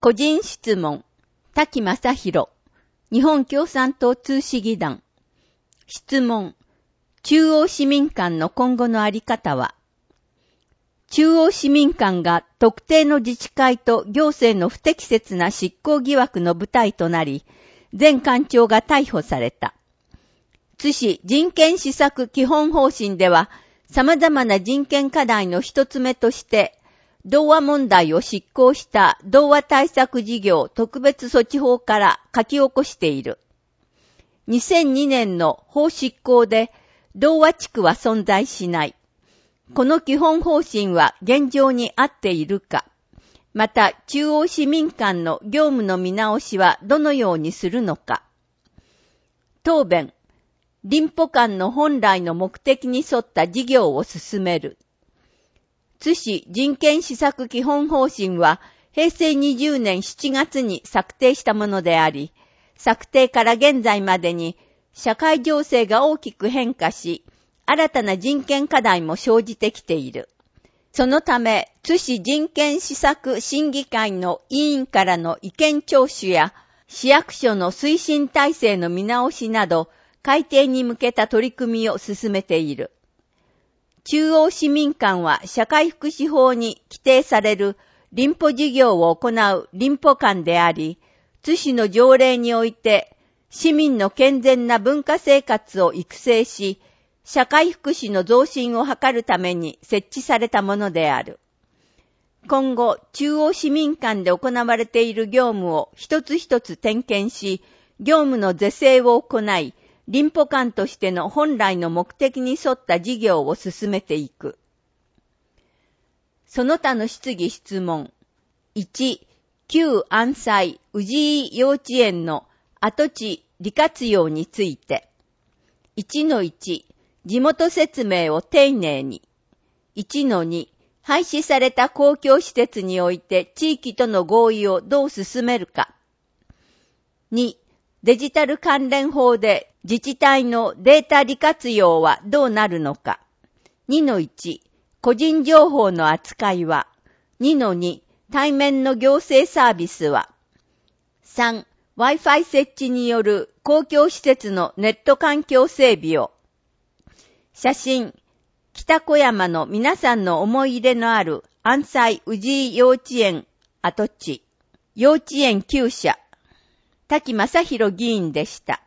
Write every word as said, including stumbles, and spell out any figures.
個人質問。滝正宏。日本共産党通市議団。質問。中央市民館の今後のあり方は、中央市民館が特定の自治会と行政の不適切な執行疑惑の舞台となり、前館長が逮捕された。津市人権施策基本方針では、様々な人権課題の一つ目として、童話問題を執行した童話対策事業特別措置法から書き起こしている。にせんにねんの法執行で、童話地区は存在しない。この基本方針は現状に合っているか。また、中央市民館の業務の見直しはどのようにするのか。答弁。林保館の本来の目的に沿った事業を進める。津市人権施策基本方針はへいせいにじゅうねんしちがつに策定したものであり、策定から現在までに社会情勢が大きく変化し、新たな人権課題も生じてきている。そのため、津市人権施策審議会の委員からの意見聴取や、市役所の推進体制の見直しなど、改定に向けた取り組みを進めている。中央市民館は社会福祉法に規定される林保事業を行う林保館であり、津市の条例において市民の健全な文化生活を育成し、社会福祉の増進を図るために設置されたものである。今後、中央市民館で行われている業務を一つ一つ点検し、業務の是正を行い、林保館としての本来の目的に沿った事業を進めていく。その他の質疑質問。いち、旧安西氏井幼稚園の跡地利活用について。いちのいち、地元説明を丁寧に。いちのに、廃止された公共施設において地域との合意をどう進めるか。に、デジタル関連法で自治体のデータ利活用はどうなるのか。にのいち、個人情報の扱いは。にのに、対面の行政サービスは。さん、Wi-Fi 設置による公共施設のネット環境整備を。写真、北小山の皆さんの思い入れのある安西氏井幼稚園跡地、幼稚園きゅうしゃ、滝正宏議員でした。